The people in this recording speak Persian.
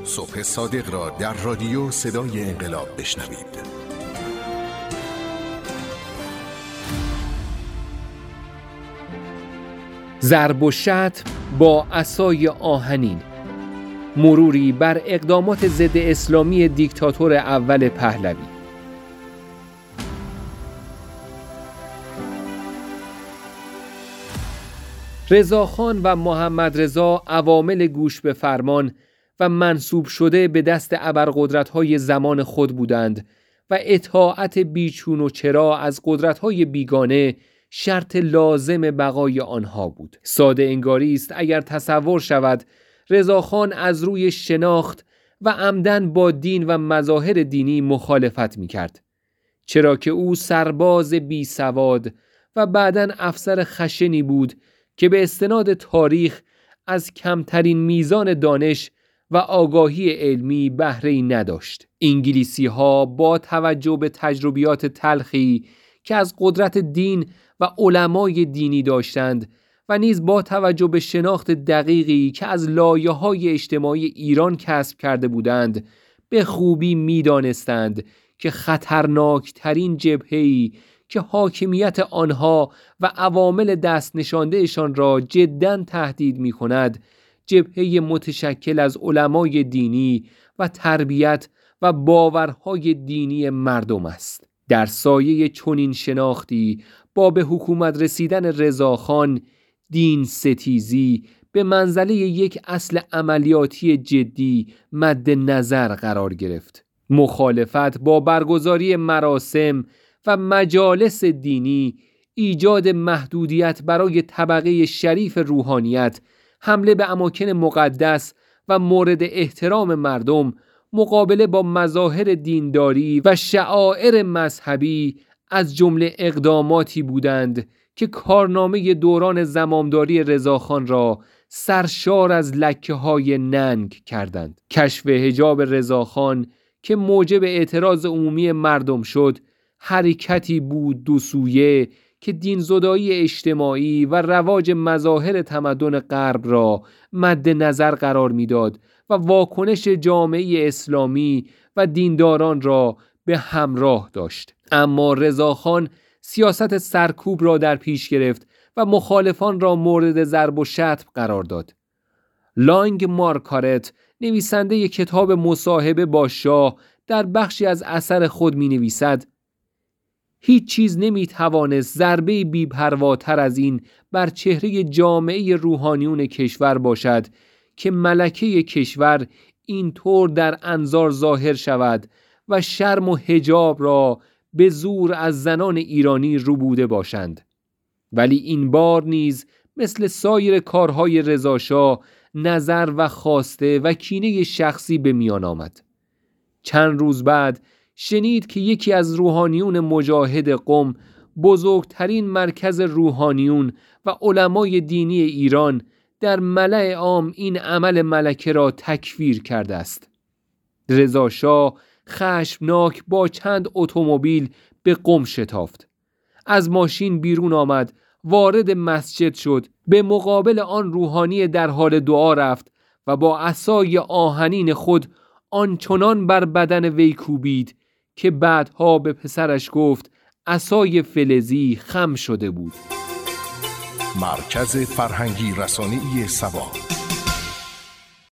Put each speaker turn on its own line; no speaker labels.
صبح صادق را در رادیو صدای انقلاب بشنوید.
ضرب و شتم با عصای آهنین، مروری بر اقدامات ضد اسلامی دیکتاتور اول پهلوی. رضاخان و محمد رضا عوامل گوش به فرمان و منسوب شده به دست ابرقدرت‌های زمان خود بودند و اطاعت بیچون و چرا از قدرت‌های بیگانه شرط لازم بقای آنها بود. ساده انگاری است اگر تصور شود رضاخان از روی شناخت و عمدن با دین و مظاهر دینی مخالفت می‌کرد، چرا که او سرباز بی سواد و بعداً افسر خشنی بود که به استناد تاریخ از کمترین میزان دانش و آگاهی علمی بهره‌ای نداشت. انگلیسی‌ها با توجه به تجربیات تلخی که از قدرت دین و علمای دینی داشتند و نیز با توجه به شناخت دقیقی که از لایه‌های اجتماعی ایران کسب کرده بودند، به خوبی می‌دانستند که خطرناکترین جبهه‌ای که حاکمیت آنها و عوامل دست نشاندهشان را جداً تهدید می‌کند، جبهه متشکل از علمای دینی و تربیت و باورهای دینی مردم است. در سایه چنین شناختی با به حکومت رسیدن رضاخان، دین ستیزی به منزله یک اصل عملیاتی جدی مد نظر قرار گرفت. مخالفت با برگزاری مراسم و مجالس دینی، ایجاد محدودیت برای طبقه شریف روحانیت، حمله به اماکن مقدس و مورد احترام مردم، مقابله با مظاهر دینداری و شعائر مذهبی از جمله اقداماتی بودند که کارنامه دوران زمامداری رضاخان را سرشار از لکه‌های ننگ کردند. کشف حجاب رضاخان که موجب اعتراض عمومی مردم شد، حرکتی بود دو سویه که دینزدایی اجتماعی و رواج مظاهر تمدن غرب را مد نظر قرار می‌داد و واکنش جامعه اسلامی و دینداران را به همراه داشت. اما رضاخان سیاست سرکوب را در پیش گرفت و مخالفان را مورد ضرب و شتم قرار داد. لانگ مارگارت، نویسنده کتاب مصاحبه با شاه، در بخشی از اثر خود می‌نویسد: هیچ چیز نمی‌توانست ضربه بی‌پرواتر از این بر چهره جامعه روحانیون کشور باشد که ملکه کشور اینطور در انظار ظاهر شود و شرم و حجاب را به زور از زنان ایرانی ربوده باشند. ولی این بار نیز مثل سایر کارهای رضاشاه نظر و خواسته و کینه شخصی به میان آمد. چند روز بعد شنید که یکی از روحانیون مجاهد قم، بزرگترین مرکز روحانیون و علمای دینی ایران، در ملأ عام این عمل ملکه را تکفیر کرده است. رضاشاه خشمناک با چند اتومبیل به قم شتافت. از ماشین بیرون آمد، وارد مسجد شد، به مقابل آن روحانی در حال دعا رفت و با عصای آهنین خود آنچنان بر بدن وی کوبید که بعدها به پسرش گفت عصای فلزی خم شده بود.
مرکز فرهنگی رسانه‌ای سبا.